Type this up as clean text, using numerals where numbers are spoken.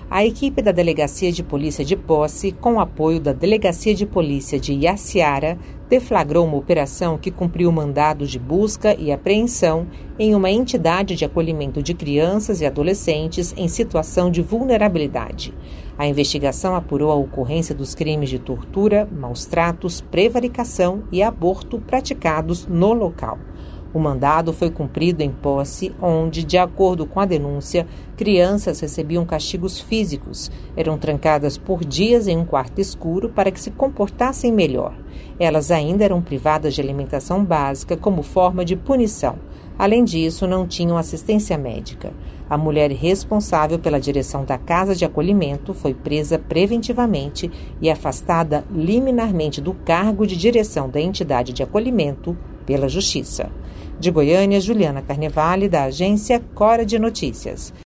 A equipe da Delegacia de Polícia de Posse, com apoio da Delegacia de Polícia de Yaciara, deflagrou uma operação que cumpriu mandado de busca e apreensão em uma entidade de acolhimento de crianças e adolescentes em situação de vulnerabilidade. A investigação apurou a ocorrência dos crimes de tortura, maus-tratos, prevaricação e aborto praticados no local. O mandado foi cumprido em Posse, onde, de acordo com a denúncia, crianças recebiam castigos físicos, eram trancadas por dias em um quarto escuro para que se comportassem melhor. Elas ainda eram privadas de alimentação básica como forma de punição. Além disso, não tinham assistência médica. A mulher responsável pela direção da casa de acolhimento foi presa preventivamente e afastada liminarmente do cargo de direção da entidade de acolhimento pela Justiça. De Goiânia, Juliana Carnevale, da agência Cora de Notícias.